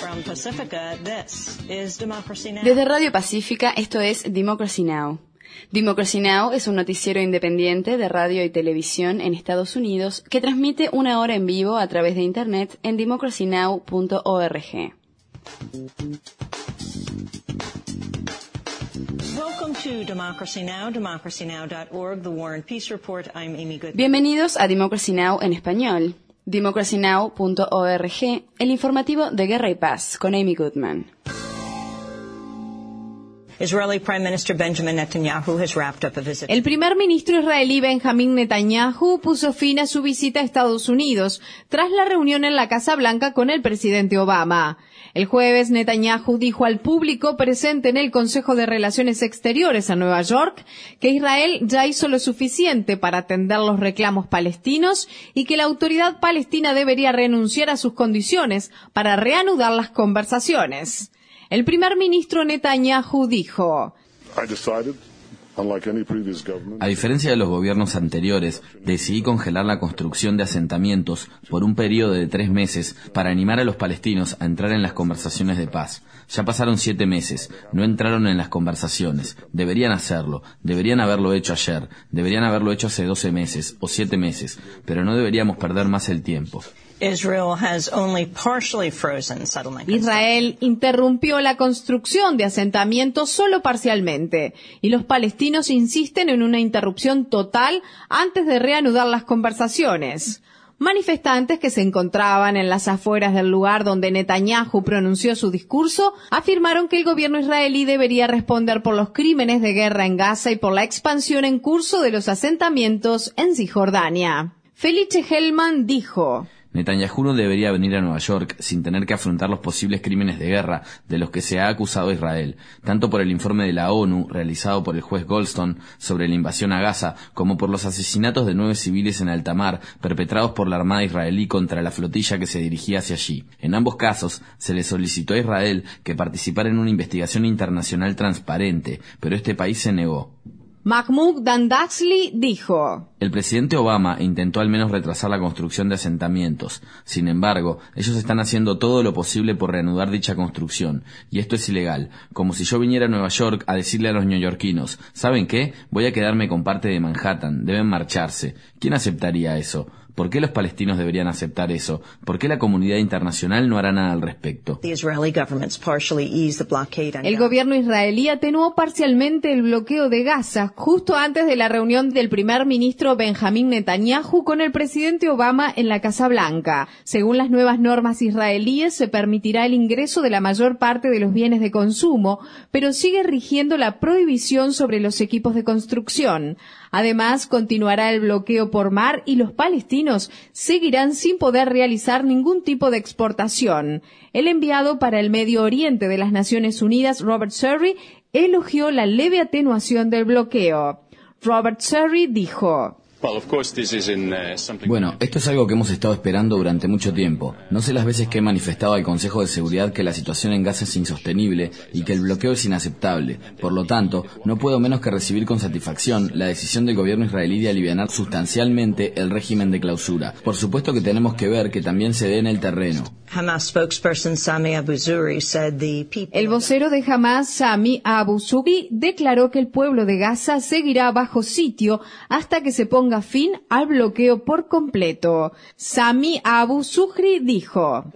Desde Radio Pacífica, esto es Democracy Now! Democracy Now! Es un noticiero independiente de radio y televisión en Estados Unidos que transmite una hora en vivo a través de Internet en democracynow.org. Bienvenidos a Democracy Now! En español. democracynow.org, el informativo de Guerra y Paz, con Amy Goodman. El primer ministro israelí Benjamin Netanyahu puso fin a su visita a Estados Unidos tras la reunión en la Casa Blanca con el presidente Obama. El jueves, Netanyahu dijo al público presente en el Consejo de Relaciones Exteriores en Nueva York que Israel ya hizo lo suficiente para atender los reclamos palestinos y que la autoridad palestina debería renunciar a sus condiciones para reanudar las conversaciones. El primer ministro Netanyahu dijo: a diferencia de los gobiernos anteriores, decidí congelar la construcción de asentamientos por un periodo de 3 meses para animar a los palestinos a entrar en las conversaciones de paz. Ya pasaron 7 meses, no entraron en las conversaciones. Deberían hacerlo, deberían haberlo hecho ayer, deberían haberlo hecho hace 12 meses o 7 meses, pero no deberíamos perder más el tiempo. Israel interrumpió la construcción de asentamientos solo parcialmente, y los palestinos insisten en una interrupción total antes de reanudar las conversaciones. Manifestantes que se encontraban en las afueras del lugar donde Netanyahu pronunció su discurso afirmaron que el gobierno israelí debería responder por los crímenes de guerra en Gaza y por la expansión en curso de los asentamientos en Cisjordania. Felice Hellman dijo: Netanyahu no debería venir a Nueva York sin tener que afrontar los posibles crímenes de guerra de los que se ha acusado a Israel, tanto por el informe de la ONU realizado por el juez Goldstone sobre la invasión a Gaza, como por los asesinatos de 9 civiles en alta mar perpetrados por la Armada israelí contra la flotilla que se dirigía hacia allí. En ambos casos, se le solicitó a Israel que participara en una investigación internacional transparente, pero este país se negó. Mahmoud Dandaxli dijo: el presidente Obama intentó al menos retrasar la construcción de asentamientos. Sin embargo, ellos están haciendo todo lo posible por reanudar dicha construcción, y esto es ilegal. Como si yo viniera a Nueva York a decirle a los neoyorquinos: ¿saben qué? Voy a quedarme con parte de Manhattan, deben marcharse. ¿Quién aceptaría eso? ¿Por qué los palestinos deberían aceptar eso? ¿Por qué la comunidad internacional no hará nada al respecto? El gobierno israelí atenuó parcialmente el bloqueo de Gaza justo antes de la reunión del primer ministro Benjamin Netanyahu con el presidente Obama en la Casa Blanca. Según las nuevas normas israelíes, se permitirá el ingreso de la mayor parte de los bienes de consumo, pero sigue rigiendo la prohibición sobre los equipos de construcción. Además, continuará el bloqueo por mar y los palestinos seguirán sin poder realizar ningún tipo de exportación. El enviado para el Medio Oriente de las Naciones Unidas, Robert Surrey, elogió la leve atenuación del bloqueo. Robert Surrey dijo: bueno, esto es algo que hemos estado esperando durante mucho tiempo. No sé las veces que he manifestado al Consejo de Seguridad que la situación en Gaza es insostenible y que el bloqueo es inaceptable. Por lo tanto, no puedo menos que recibir con satisfacción la decisión del gobierno israelí de alivianar sustancialmente el régimen de clausura. Por supuesto que tenemos que ver que también se dé en el terreno. El vocero de Hamas, Sami Abu Zuhri, declaró que el pueblo de Gaza seguirá bajo sitio hasta que se ponga fin al bloqueo por completo. Sami Abu Zuhri dijo: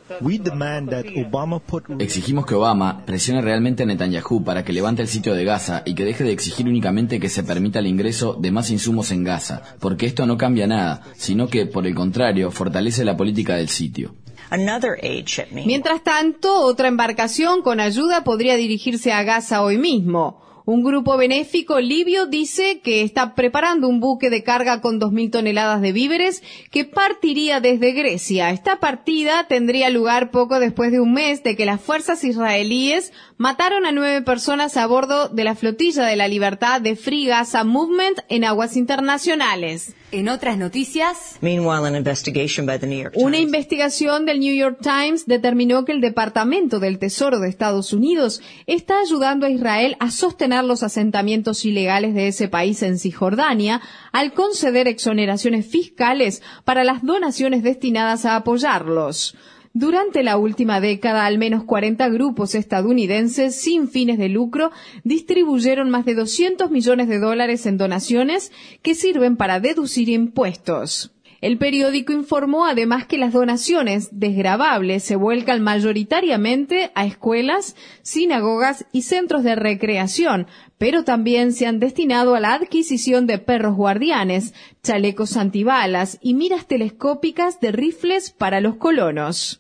exigimos que Obama presione realmente a Netanyahu para que levante el sitio de Gaza y que deje de exigir únicamente que se permita el ingreso de más insumos en Gaza, porque esto no cambia nada, sino que, por el contrario, fortalece la política del sitio. Mientras tanto, otra embarcación con ayuda podría dirigirse a Gaza hoy mismo. Un grupo benéfico libio dice que está preparando un buque de carga con 2.000 toneladas de víveres que partiría desde Grecia. Esta partida tendría lugar poco después de un mes de que las fuerzas israelíes mataron a 9 personas a bordo de la flotilla de la libertad de Free Gaza Movement en aguas internacionales. En otras noticias, una investigación del New York Times determinó que el Departamento del Tesoro de Estados Unidos está ayudando a Israel a sostener los asentamientos ilegales de ese país en Cisjordania al conceder exoneraciones fiscales para las donaciones destinadas a apoyarlos. Durante la última década, al menos 40 grupos estadounidenses sin fines de lucro distribuyeron más de $200 millones en donaciones que sirven para deducir impuestos. El periódico informó además que las donaciones desgravables se vuelcan mayoritariamente a escuelas, sinagogas y centros de recreación, pero también se han destinado a la adquisición de perros guardianes, chalecos antibalas y miras telescópicas de rifles para los colonos.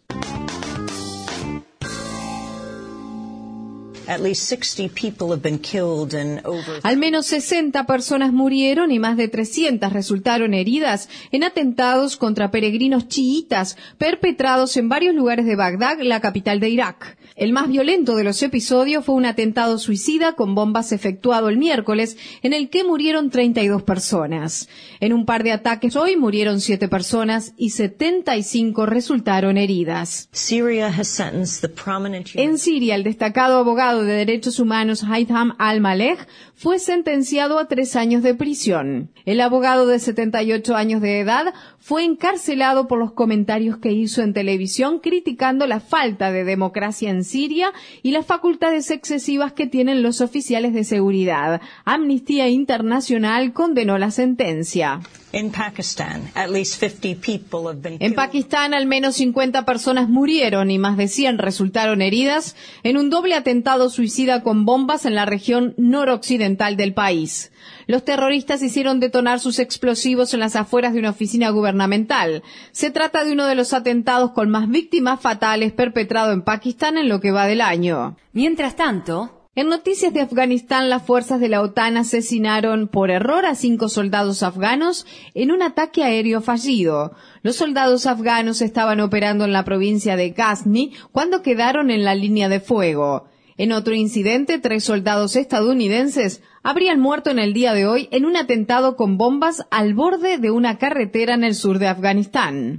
Al menos 60 personas murieron y más de 300 resultaron heridas en atentados contra peregrinos chiitas perpetrados en varios lugares de Bagdad, la capital de Irak. El más violento de los episodios fue un atentado suicida con bombas efectuado el miércoles, en el que murieron 32 personas. En un par de ataques hoy murieron 7 personas y 75 resultaron heridas. En Siria, el destacado abogado de derechos humanos Haytham al-Maleh fue sentenciado a 3 años de prisión. El abogado de 78 años de edad fue encarcelado por los comentarios que hizo en televisión criticando la falta de democracia en Siria y las facultades excesivas que tienen los oficiales de seguridad. Amnistía Internacional condenó la sentencia. En Pakistán, al menos 50 personas murieron y más de 100 resultaron heridas en un doble atentado suicida con bombas en la región noroccidental del país. Los terroristas hicieron detonar sus explosivos en las afueras de una oficina gubernamental. Se trata de uno de los atentados con más víctimas fatales perpetrado en Pakistán en lo que va del año. Mientras tanto, en noticias de Afganistán, las fuerzas de la OTAN asesinaron por error a 5 soldados afganos en un ataque aéreo fallido. Los soldados afganos estaban operando en la provincia de Ghazni cuando quedaron en la línea de fuego. En otro incidente, 3 soldados estadounidenses habrían muerto en el día de hoy en un atentado con bombas al borde de una carretera en el sur de Afganistán.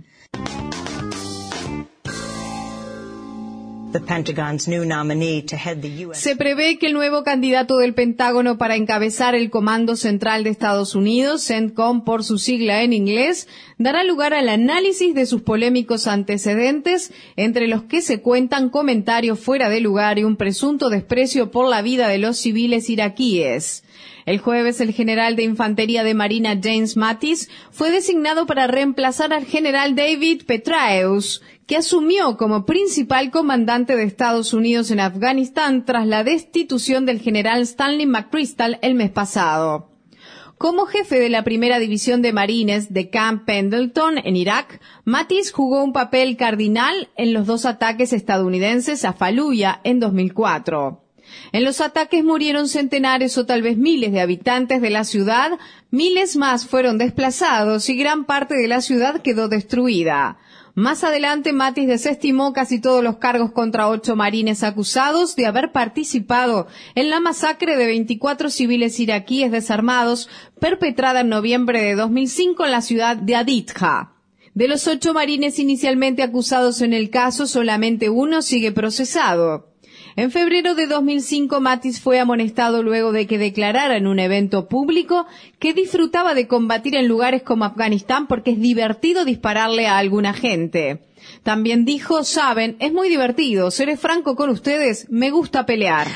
Se prevé que el nuevo candidato del Pentágono para encabezar el Comando Central de Estados Unidos, CENTCOM por su sigla en inglés, dará lugar al análisis de sus polémicos antecedentes, entre los que se cuentan comentarios fuera de lugar y un presunto desprecio por la vida de los civiles iraquíes. El jueves, el general de Infantería de Marina James Mattis fue designado para reemplazar al general David Petraeus, que asumió como principal comandante de Estados Unidos en Afganistán tras la destitución del general Stanley McChrystal el mes pasado. Como jefe de la primera división de marines de Camp Pendleton en Irak, Mattis jugó un papel cardinal en los 2 ataques estadounidenses a Fallujah en 2004. En los ataques murieron centenares o tal vez miles de habitantes de la ciudad, miles más fueron desplazados y gran parte de la ciudad quedó destruida. Más adelante, Mattis desestimó casi todos los cargos contra 8 marines acusados de haber participado en la masacre de 24 civiles iraquíes desarmados perpetrada en noviembre de 2005 en la ciudad de Adidja. De los 8 marines inicialmente acusados en el caso, solamente uno sigue procesado. En febrero de 2005, Mattis fue amonestado luego de que declarara en un evento público que disfrutaba de combatir en lugares como Afganistán porque es divertido dispararle a alguna gente. También dijo, saben, es muy divertido, seré franco con ustedes, me gusta pelear.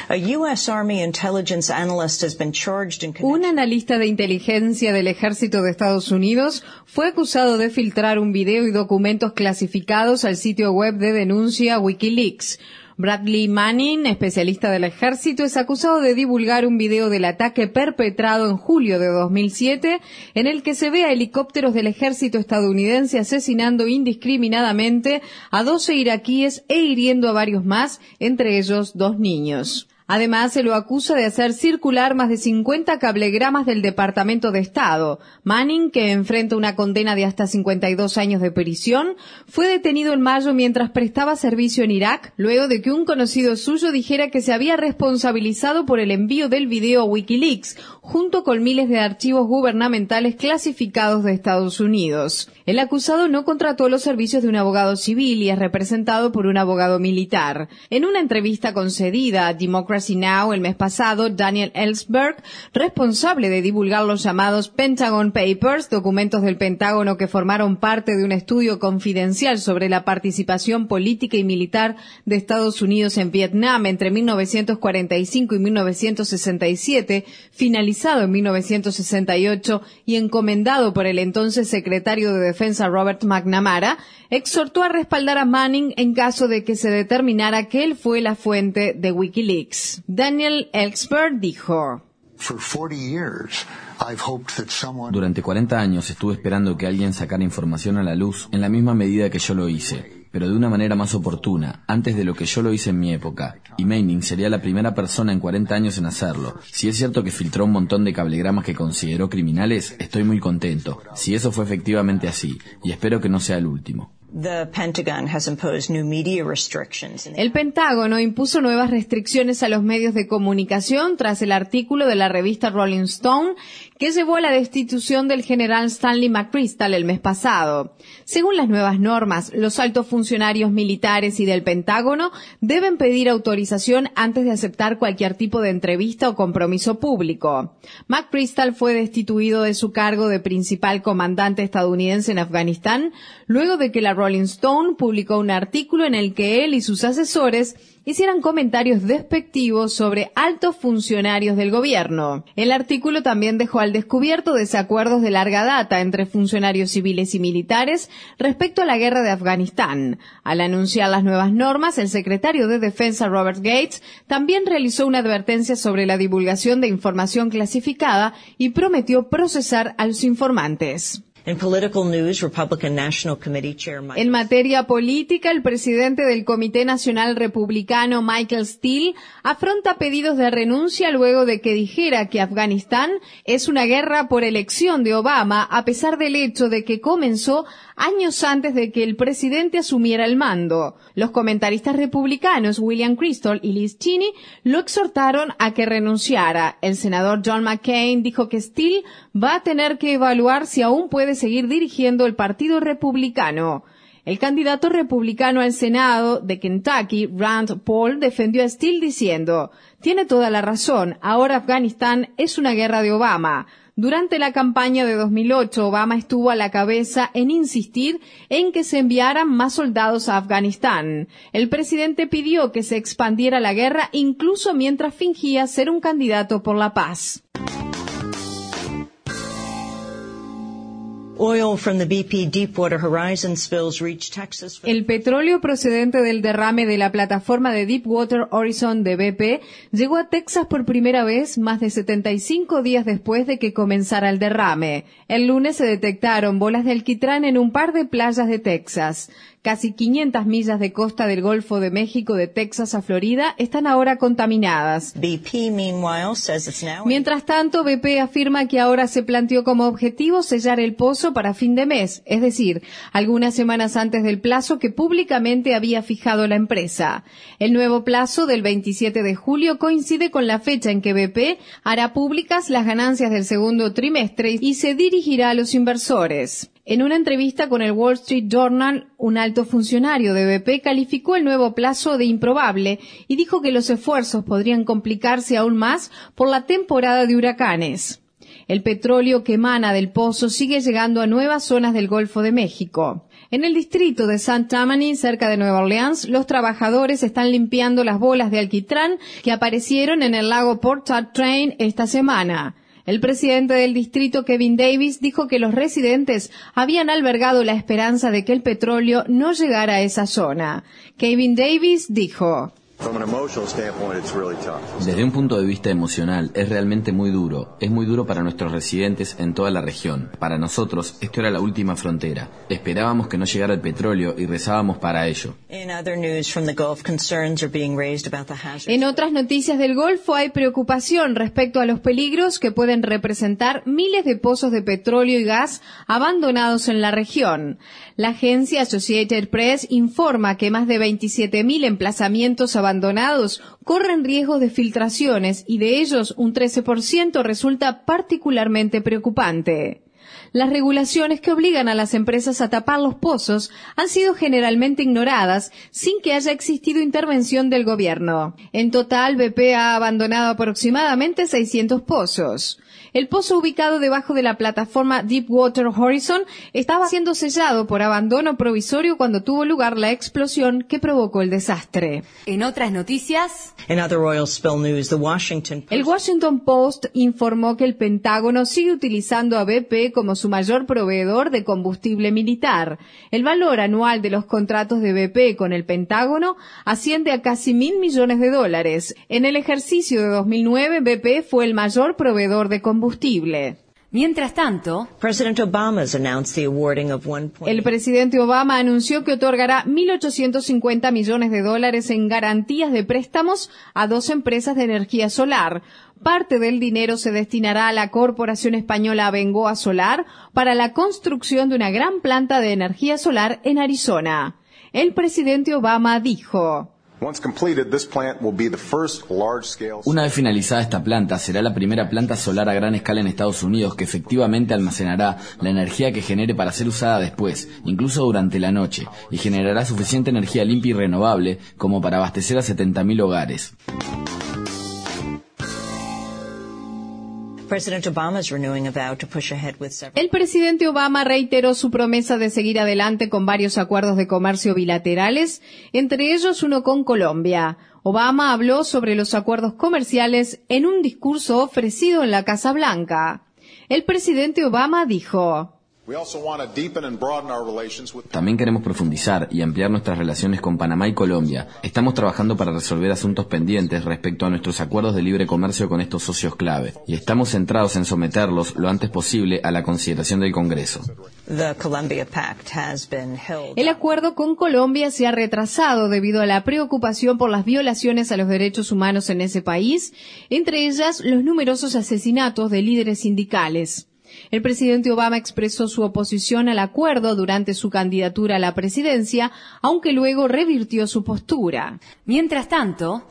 Un analista de inteligencia del ejército de Estados Unidos fue acusado de filtrar un video y documentos clasificados al sitio web de denuncia WikiLeaks. Bradley Manning, especialista del ejército, es acusado de divulgar un video del ataque perpetrado en julio de 2007, en el que se ve a helicópteros del ejército estadounidense asesinando indiscriminadamente a 12 iraquíes e hiriendo a varios más, entre ellos 2 niños. Además, se lo acusa de hacer circular más de 50 cablegramas del Departamento de Estado. Manning, que enfrenta una condena de hasta 52 años de prisión, fue detenido en mayo mientras prestaba servicio en Irak, luego de que un conocido suyo dijera que se había responsabilizado por el envío del video a WikiLeaks, junto con miles de archivos gubernamentales clasificados de Estados Unidos. El acusado no contrató los servicios de un abogado civil y es representado por un abogado militar. En una entrevista concedida a Democracy Democracy Now! El mes pasado, Daniel Ellsberg, responsable de divulgar los llamados Pentagon Papers, documentos del Pentágono que formaron parte de un estudio confidencial sobre la participación política y militar de Estados Unidos en Vietnam entre 1945 y 1967, finalizado en 1968 y encomendado por el entonces secretario de Defensa Robert McNamara, exhortó a respaldar a Manning en caso de que se determinara que él fue la fuente de WikiLeaks. Daniel Ellsberg dijo: Durante 40 años estuve esperando que alguien sacara información a la luz en la misma medida que yo lo hice, pero de una manera más oportuna, antes de lo que yo lo hice en mi época, y Manning sería la primera persona en 40 años en hacerlo. Si es cierto que filtró un montón de cablegramas que consideró criminales, estoy muy contento, si eso fue efectivamente así, y espero que no sea el último. El Pentágono impuso nuevas restricciones a los medios de comunicación tras el artículo de la revista Rolling Stone que llevó a la destitución del general Stanley McChrystal el mes pasado. Según las nuevas normas, los altos funcionarios militares y del Pentágono deben pedir autorización antes de aceptar cualquier tipo de entrevista o compromiso público. McChrystal fue destituido de su cargo de principal comandante estadounidense en Afganistán luego de que la Rolling Stone publicó un artículo en el que él y sus asesores hicieran comentarios despectivos sobre altos funcionarios del gobierno. El artículo también dejó al descubierto desacuerdos de larga data entre funcionarios civiles y militares respecto a la guerra de Afganistán. Al anunciar las nuevas normas, el secretario de Defensa Robert Gates también realizó una advertencia sobre la divulgación de información clasificada y prometió procesar a los informantes. En materia política, el presidente del Comité Nacional Republicano, Michael Steele, afronta pedidos de renuncia luego de que dijera que Afganistán es una guerra por elección de Obama, a pesar del hecho de que comenzó años antes de que el presidente asumiera el mando. Los comentaristas republicanos William Kristol y Liz Cheney lo exhortaron a que renunciara. El senador John McCain dijo que Steele va a tener que evaluar si aún puede seguir dirigiendo el Partido Republicano. El candidato republicano al Senado de Kentucky, Rand Paul, defendió a Steele diciendo: «Tiene toda la razón, ahora Afganistán es una guerra de Obama». Durante la campaña de 2008, Obama estuvo a la cabeza en insistir en que se enviaran más soldados a Afganistán. El presidente pidió que se expandiera la guerra incluso mientras fingía ser un candidato por la paz. El petróleo procedente del derrame de la plataforma de Deepwater Horizon de BP llegó a Texas por primera vez más de 75 días después de que comenzara el derrame. El lunes se detectaron bolas de alquitrán en un par de playas de Texas. Casi 500 millas de costa del Golfo de México de Texas a Florida están ahora contaminadas. Mientras tanto, BP afirma que ahora se planteó como objetivo sellar el pozo para fin de mes, es decir, algunas semanas antes del plazo que públicamente había fijado la empresa. El nuevo plazo del 27 de julio coincide con la fecha en que BP hará públicas las ganancias del segundo trimestre y se dirigirá a los inversores. En una entrevista con el Wall Street Journal, un alto funcionario de BP calificó el nuevo plazo de improbable y dijo que los esfuerzos podrían complicarse aún más por la temporada de huracanes. El petróleo que emana del pozo sigue llegando a nuevas zonas del Golfo de México. En el distrito de St. Tammany, cerca de Nueva Orleans, los trabajadores están limpiando las bolas de alquitrán que aparecieron en el lago Port Chartrain esta semana. El presidente del distrito, Kevin Davis, dijo que los residentes habían albergado la esperanza de que el petróleo no llegara a esa zona. Kevin Davis dijo: Desde un punto de vista emocional, es realmente muy duro. Es muy duro para nuestros residentes en toda la región. Para nosotros, esto era la última frontera. Esperábamos que no llegara el petróleo y rezábamos para ello. En otras noticias del Golfo hay preocupación respecto a los peligros que pueden representar miles de pozos de petróleo y gas abandonados en la región. La agencia Associated Press informa que más de 27.000 emplazamientos abandonados corren riesgos de filtraciones y de ellos un 13% resulta particularmente preocupante. Las regulaciones que obligan a las empresas a tapar los pozos han sido generalmente ignoradas sin que haya existido intervención del gobierno. En total, BP ha abandonado aproximadamente 600 pozos. El pozo ubicado debajo de la plataforma Deepwater Horizon estaba siendo sellado por abandono provisorio cuando tuvo lugar la explosión que provocó el desastre. En otras noticias, el Washington Post informó que el Pentágono sigue utilizando a BP como su mayor proveedor de combustible militar. El valor anual de los contratos de BP con el Pentágono asciende a casi $1.000 millones. En el ejercicio de 2009, BP fue el mayor proveedor de combustible. Mientras tanto, el presidente Obama anunció que otorgará $1.850 millones en garantías de préstamos a 2 empresas de energía solar. Parte del dinero se destinará a la corporación española Abengoa Solar para la construcción de una gran planta de energía solar en Arizona. El presidente Obama dijo: una vez finalizada esta planta, será la primera planta solar a gran escala en Estados Unidos que efectivamente almacenará la energía que genere para ser usada después, incluso durante la noche, y generará suficiente energía limpia y renovable como para abastecer a 70.000 hogares. El presidente Obama reiteró su promesa de seguir adelante con varios acuerdos de comercio bilaterales, entre ellos uno con Colombia. Obama habló sobre los acuerdos comerciales en un discurso ofrecido en la Casa Blanca. El presidente Obama dijo: también queremos profundizar y ampliar nuestras relaciones con Panamá y Colombia. Estamos trabajando para resolver asuntos pendientes respecto a nuestros acuerdos de libre comercio con estos socios clave, y estamos centrados en someterlos lo antes posible a la consideración del Congreso. El acuerdo con Colombia se ha retrasado debido a la preocupación por las violaciones a los derechos humanos en ese país, entre ellas los numerosos asesinatos de líderes sindicales. El presidente Obama expresó su oposición al acuerdo durante su candidatura a la presidencia, aunque luego revirtió su postura. Mientras tanto,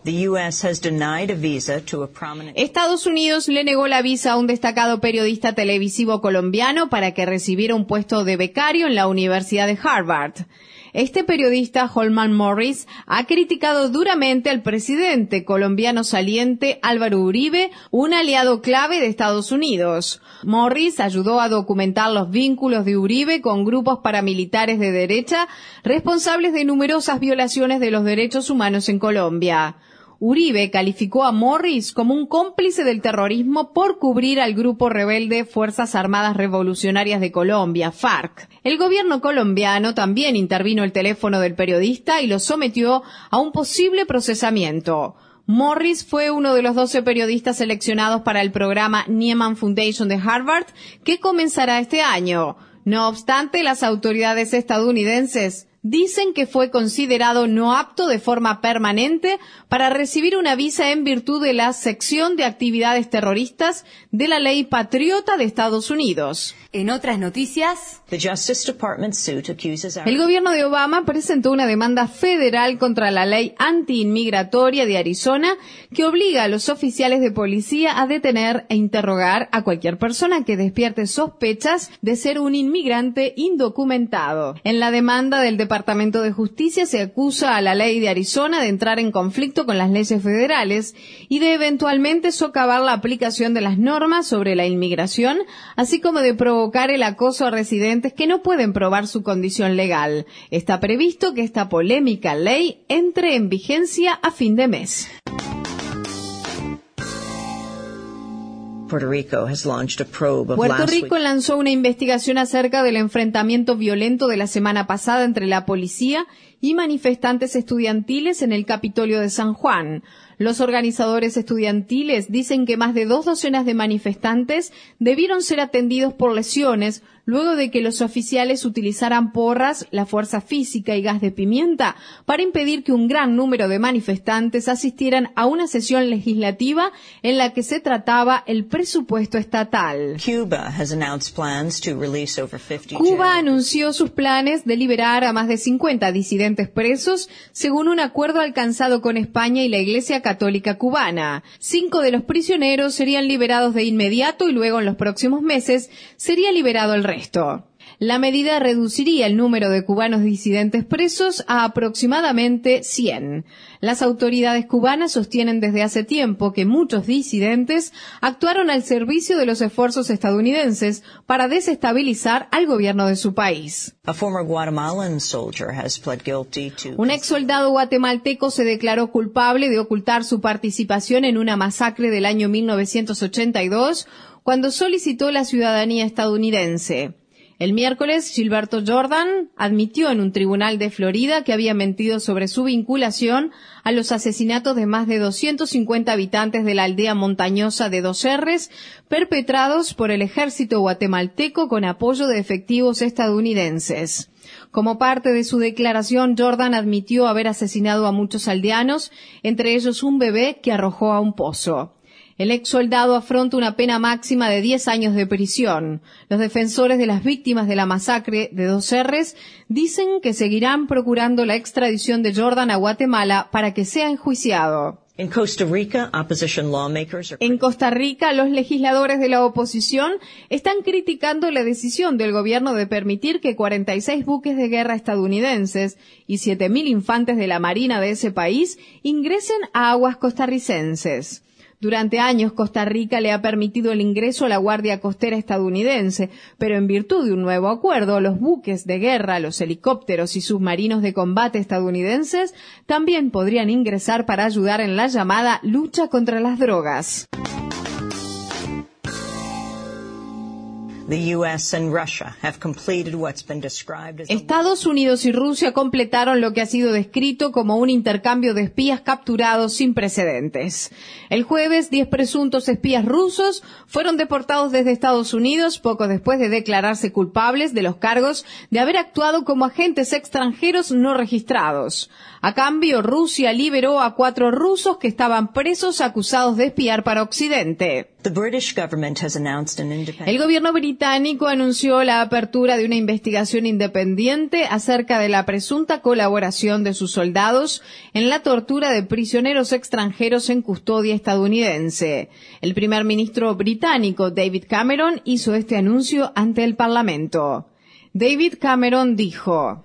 Estados Unidos le negó la visa a un destacado periodista televisivo colombiano para que recibiera un puesto de becario en la Universidad de Harvard. Este periodista, Holman Morris, ha criticado duramente al presidente colombiano saliente Álvaro Uribe, un aliado clave de Estados Unidos. Morris ayudó a documentar los vínculos de Uribe con grupos paramilitares de derecha responsables de numerosas violaciones de los derechos humanos en Colombia. Uribe calificó a Morris como un cómplice del terrorismo por cubrir al grupo rebelde Fuerzas Armadas Revolucionarias de Colombia, FARC. El gobierno colombiano también intervino el teléfono del periodista y lo sometió a un posible procesamiento. Morris fue uno de los 12 periodistas seleccionados para el programa Nieman Foundation de Harvard, que comenzará este año. No obstante, las autoridades estadounidenses dicen que fue considerado no apto de forma permanente para recibir una visa en virtud de la sección de actividades terroristas de la Ley Patriota de Estados Unidos. En otras noticias, el gobierno de Obama presentó una demanda federal contra la ley antiinmigratoria de Arizona que obliga a los oficiales de policía a detener e interrogar a cualquier persona que despierte sospechas de ser un inmigrante indocumentado. En la demanda del Departamento de Justicia se acusa a la ley de Arizona de entrar en conflicto con las leyes federales y de eventualmente socavar la aplicación de las normas sobre la inmigración, así como de provocar el acoso a residentes que no pueden probar su condición legal. Está previsto que esta polémica ley entre en vigencia a fin de mes. Puerto Rico lanzó una investigación acerca del enfrentamiento violento de la semana pasada entre la policía y manifestantes estudiantiles en el Capitolio de San Juan. Los organizadores estudiantiles dicen que más de 2 docenas de manifestantes debieron ser atendidos por lesiones luego de que los oficiales utilizaran porras, la fuerza física y gas de pimienta para impedir que un gran número de manifestantes asistieran a una sesión legislativa en la que se trataba el presupuesto estatal. Cuba anunció sus planes de liberar a más de 50 disidentes presos, según un acuerdo alcanzado con España y la Iglesia Católica Cubana. 5 de los prisioneros serían liberados de inmediato y luego en los próximos meses sería liberado el resto. La medida reduciría el número de cubanos disidentes presos a aproximadamente 100. Las autoridades cubanas sostienen desde hace tiempo que muchos disidentes actuaron al servicio de los esfuerzos estadounidenses para desestabilizar al gobierno de su país. Un ex soldado guatemalteco se declaró culpable de ocultar su participación en una masacre del año 1982 cuando solicitó la ciudadanía estadounidense. El miércoles, Gilberto Jordan admitió en un tribunal de Florida que había mentido sobre su vinculación a los asesinatos de más de 250 habitantes de la aldea montañosa de Dos R's, perpetrados por el ejército guatemalteco con apoyo de efectivos estadounidenses. Como parte de su declaración, Jordan admitió haber asesinado a muchos aldeanos, entre ellos un bebé que arrojó a un pozo. El ex soldado afronta una pena máxima de 10 años de prisión. Los defensores de las víctimas de la masacre de Dos R's dicen que seguirán procurando la extradición de Jordan a Guatemala para que sea enjuiciado. En Costa Rica, los legisladores de la oposición están criticando la decisión del gobierno de permitir que 46 buques de guerra estadounidenses y 7.000 infantes de la Marina de ese país ingresen a aguas costarricenses. Durante años, Costa Rica le ha permitido el ingreso a la Guardia Costera estadounidense, pero en virtud de un nuevo acuerdo, los buques de guerra, los helicópteros y submarinos de combate estadounidenses también podrían ingresar para ayudar en la llamada lucha contra las drogas. Estados Unidos y Rusia completaron lo que ha sido descrito como un intercambio de espías capturados sin precedentes. El jueves, 10 presuntos espías rusos fueron deportados desde Estados Unidos poco después de declararse culpables de los cargos de haber actuado como agentes extranjeros no registrados. A cambio, Rusia liberó a 4 rusos que estaban presos acusados de espiar para Occidente. El gobierno británico anunció la apertura de una investigación independiente acerca de la presunta colaboración de sus soldados en la tortura de prisioneros extranjeros en custodia estadounidense. El primer ministro británico David Cameron hizo este anuncio ante el Parlamento. David Cameron dijo: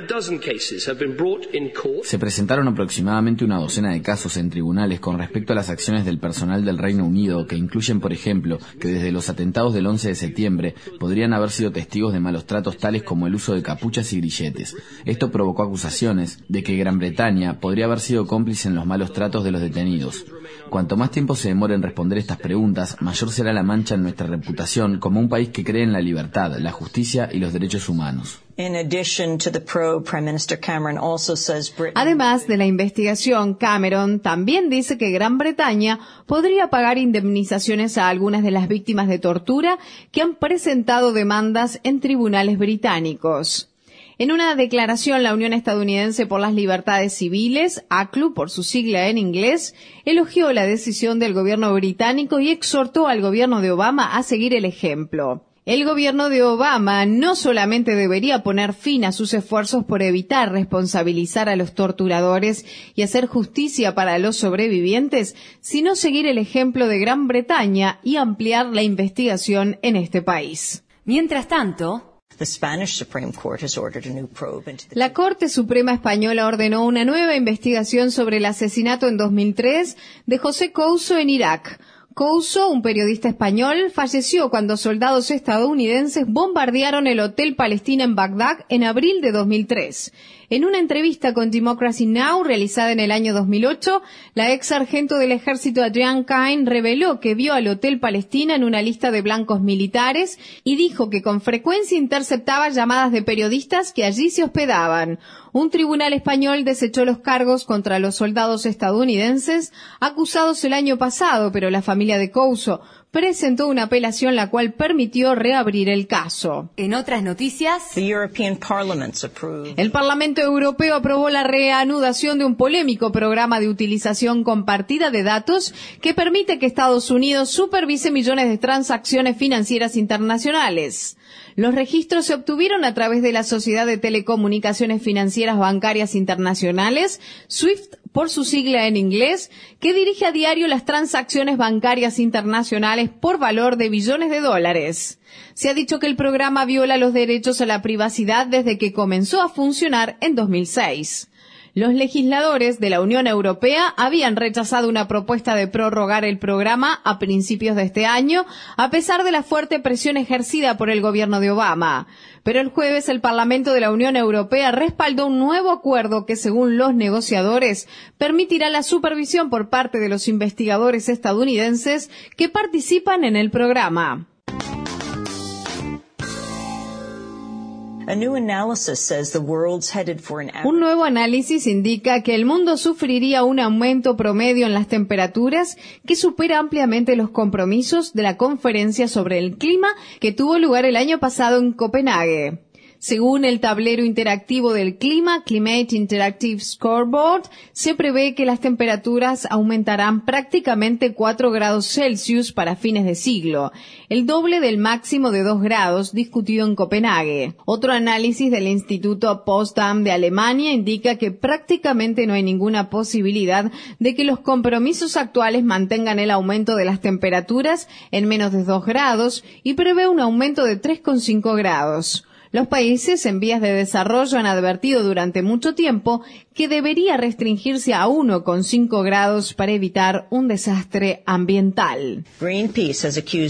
Se presentaron aproximadamente una docena de casos en tribunales con respecto a las acciones del personal del Reino Unido, que incluyen, por ejemplo, que desde los atentados del 11 de septiembre podrían haber sido testigos de malos tratos tales como el uso de capuchas y grilletes. Esto provocó acusaciones de que Gran Bretaña podría haber sido cómplice en los malos tratos de los detenidos. Cuanto más tiempo se demore en responder estas preguntas, mayor será la mancha en nuestra reputación como un país que cree en la libertad, la justicia y los derechos humanos. Además de la investigación, Cameron también dice que Gran Bretaña podría pagar indemnizaciones a algunas de las víctimas de tortura que han presentado demandas en tribunales británicos. En una declaración, la Unión Estadounidense por las Libertades Civiles, ACLU por su sigla en inglés, elogió la decisión del gobierno británico y exhortó al gobierno de Obama a seguir el ejemplo. El gobierno de Obama no solamente debería poner fin a sus esfuerzos por evitar responsabilizar a los torturadores y hacer justicia para los sobrevivientes, sino seguir el ejemplo de Gran Bretaña y ampliar la investigación en este país. Mientras tanto, la Corte Suprema Española ordenó una nueva investigación sobre el asesinato en 2003 de José Couso en Irak. Couso, un periodista español, falleció cuando soldados estadounidenses bombardearon el Hotel Palestina en Bagdad en abril de 2003. En una entrevista con Democracy Now! Realizada en el año 2008, la ex sargento del ejército Adrienne Kine reveló que vio al Hotel Palestina en una lista de blancos militares y dijo que con frecuencia interceptaba llamadas de periodistas que allí se hospedaban. Un tribunal español desechó los cargos contra los soldados estadounidenses acusados el año pasado, pero la familia de Couso presentó una apelación la cual permitió reabrir el caso. En otras noticias, el Parlamento Europeo aprobó la reanudación de un polémico programa de utilización compartida de datos que permite que Estados Unidos supervise millones de transacciones financieras internacionales. Los registros se obtuvieron a través de la Sociedad de Telecomunicaciones Financieras Bancarias Internacionales, SWIFT por su sigla en inglés, que dirige a diario las transacciones bancarias internacionales por valor de billones de dólares. Se ha dicho que el programa viola los derechos a la privacidad desde que comenzó a funcionar en 2006. Los legisladores de la Unión Europea habían rechazado una propuesta de prorrogar el programa a principios de este año, a pesar de la fuerte presión ejercida por el gobierno de Obama. Pero el jueves el Parlamento de la Unión Europea respaldó un nuevo acuerdo que, según los negociadores, permitirá la supervisión por parte de los investigadores estadounidenses que participan en el programa. Un nuevo análisis indica que el mundo sufriría un aumento promedio en las temperaturas que supera ampliamente los compromisos de la Conferencia sobre el Clima que tuvo lugar el año pasado en Copenhague. Según el tablero interactivo del clima, Climate Interactive Scoreboard, se prevé que las temperaturas aumentarán prácticamente 4 grados Celsius para fines de siglo, el doble del máximo de 2 grados discutido en Copenhague. Otro análisis del Instituto Potsdam de Alemania indica que prácticamente no hay ninguna posibilidad de que los compromisos actuales mantengan el aumento de las temperaturas en menos de 2 grados y prevé un aumento de 3,5 grados. Los países en vías de desarrollo han advertido durante mucho tiempo que debería restringirse a 1,5 grados para evitar un desastre ambiental. Greenpeace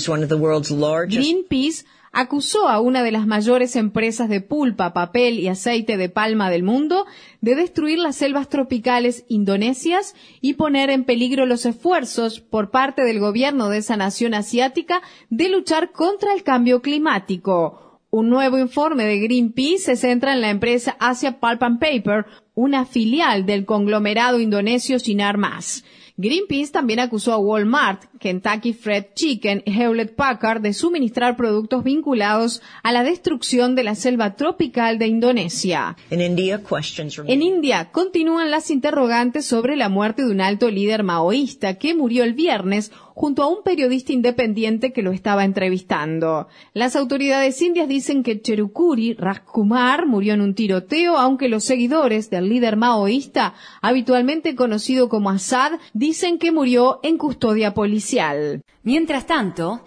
acusó a una de las mayores empresas de pulpa, papel y aceite de palma del mundo de destruir las selvas tropicales indonesias y poner en peligro los esfuerzos por parte del gobierno de esa nación asiática de luchar contra el cambio climático. Un nuevo informe de Greenpeace se centra en la empresa Asia Pulp and Paper, una filial del conglomerado indonesio Sinar Mas. Greenpeace también acusó a Walmart, Kentucky Fried Chicken y Hewlett Packard de suministrar productos vinculados a la destrucción de la selva tropical de Indonesia. En India continúan las interrogantes sobre la muerte de un alto líder maoísta que murió el viernes junto a un periodista independiente que lo estaba entrevistando. Las autoridades indias dicen que Cherukuri Rajkumar murió en un tiroteo, aunque los seguidores del líder maoísta, habitualmente conocido como Azad, dicen que murió en custodia policial. Mientras tanto,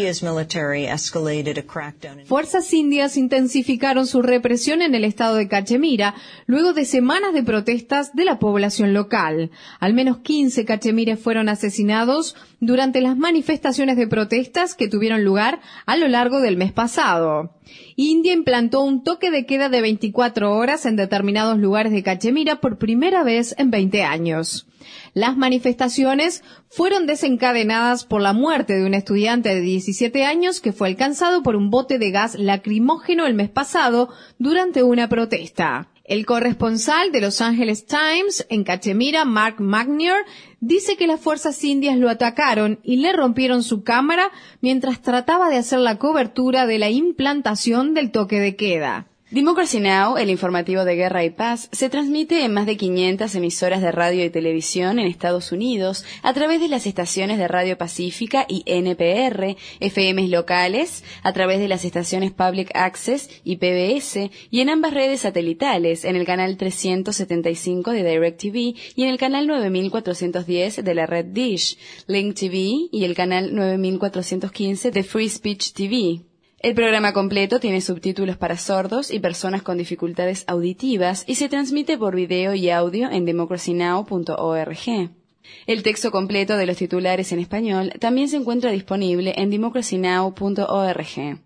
fuerzas indias intensificaron su represión en el estado de Cachemira luego de semanas de protestas de la población local. Al menos 15 cachemires fueron asesinados durante las manifestaciones de protestas que tuvieron lugar a lo largo del mes pasado. India implantó un toque de queda de 24 horas en determinados lugares de Cachemira por primera vez en 20 años. Las manifestaciones fueron desencadenadas por la muerte de un estudiante de 17 años que fue alcanzado por un bote de gas lacrimógeno el mes pasado durante una protesta. El corresponsal de Los Angeles Times en Cachemira, Mark Magnier, dice que las fuerzas indias lo atacaron y le rompieron su cámara mientras trataba de hacer la cobertura de la implantación del toque de queda. Democracy Now!, el informativo de Guerra y Paz, se transmite en más de 500 emisoras de radio y televisión en Estados Unidos a través de las estaciones de Radio Pacífica y NPR, FMs locales, a través de las estaciones Public Access y PBS, y en ambas redes satelitales, en el canal 375 de DirecTV y en el canal 9410 de la red Dish, Link TV y el canal 9415 de Free Speech TV. El programa completo tiene subtítulos para sordos y personas con dificultades auditivas y se transmite por video y audio en democracynow.org. El texto completo de los titulares en español también se encuentra disponible en democracynow.org.